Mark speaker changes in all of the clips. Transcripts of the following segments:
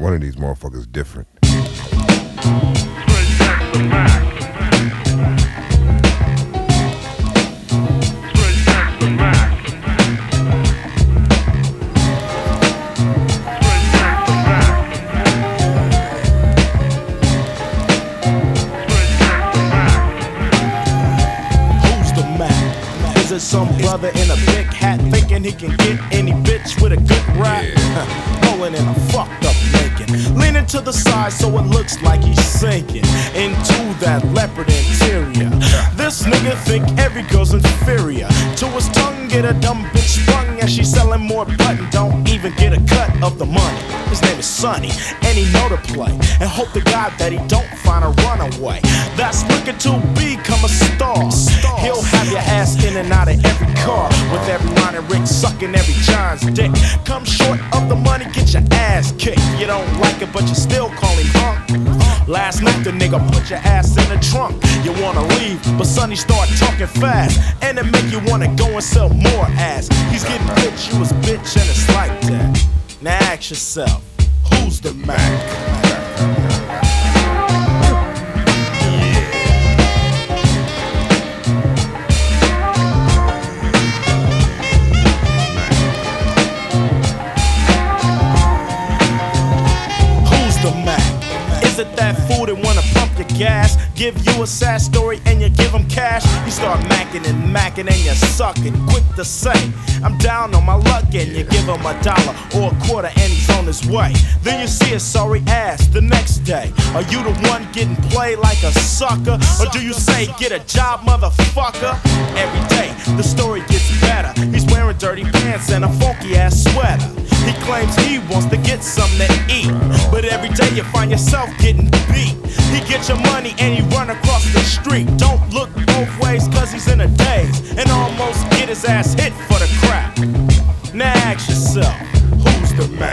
Speaker 1: One of these motherfuckers different.
Speaker 2: Some brother in a big hat thinking he can get any bitch with a good rap. Rolling in a fucked up Lincoln, leaning to the side so it looks like he's sinking into that leopard interior. This nigga think every girl's inferior. To his tongue get a dumb bitch sprung, and she's selling more button, don't even get a cut of the money. His name is Sonny, and he know to play, and hope to God that he don't find a runaway that's looking to become a star. He'll have your ass in and out of every car, with every Ron and Rick sucking every John's dick. Come short of the money, get your ass kicked. You don't like it, but you still call him hunk. Last night the nigga put your ass in the trunk. You wanna leave, but Sonny start talking fast, and it make you wanna go and sell more ass. He's getting rich, you his bitch, and it's like that. Now ask yourself, who's the Mac? Is it that fool that wanna pump your gas? Give you a sad story and you give him cash? You start macking and macking and you sucking. Quick to say, I'm down on my luck, and you give him $1 or a quarter and he's on his way. Then you see his sorry ass the next day. Are you the one getting played like a sucker? Or do you say, get a job, motherfucker? Every day, the story gets better. He's wearing dirty pants and a funky ass sweater. He claims he wants to get something to eat, but every day you find yourself getting beat. He get your money and he run across the street. Don't look both ways cause he's in a daze, and almost get his ass hit for the crack. Now ask yourself, who's the Mac?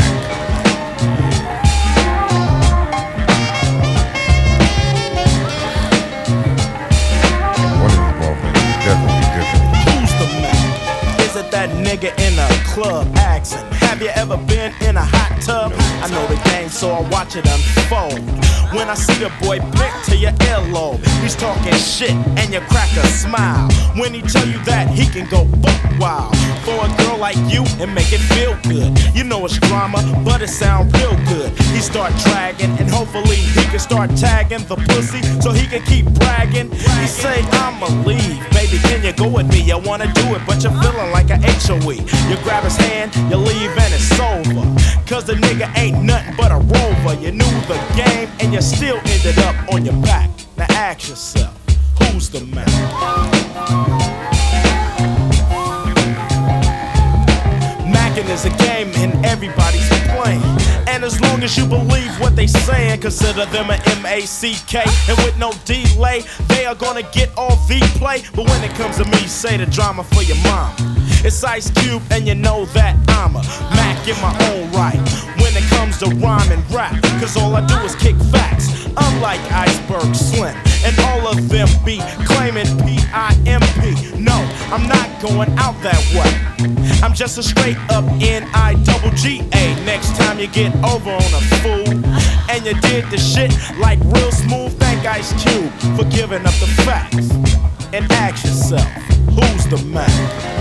Speaker 2: That nigga in a club asking, have you ever been in a hot tub? I know the game, so I watch it unfold. When I see the boy blink to your earlobe, he's talking shit and you crack a smile when he tell you that he can go buck wild for a girl like you and make it feel good. You know it's drama, but it sound real good. He start dragging and hopefully he can start tagging the pussy so he can keep bragging. He say, I'ma leave, baby, can you go with me? I wanna do it, but you're feeling like an HOE. You grab his hand, you leave and it's over, cause the nigga ain't nothing but a rover. You knew the game and you still ended up on your back. Now ask yourself, who's the man? Mackin' is a game and everybody's playing, and as long as you believe what they saying, consider them an M-A-C-K. And with no delay, they are gonna get all the play. But when it comes to me, say the drama for your mom. It's Ice Cube and you know that I'm a Mac in my own right when it comes to rhyme and rap, cause all I do is kick facts. Unlike Iceberg Slim and all of them be claiming P-I-M-P. No, I'm not going out that way. I'm just a straight up N-I-double-G-A. Next time you get over on a fool and you did the shit like real smooth, thank Ice Cube for giving up the facts. And ask yourself, who's the man?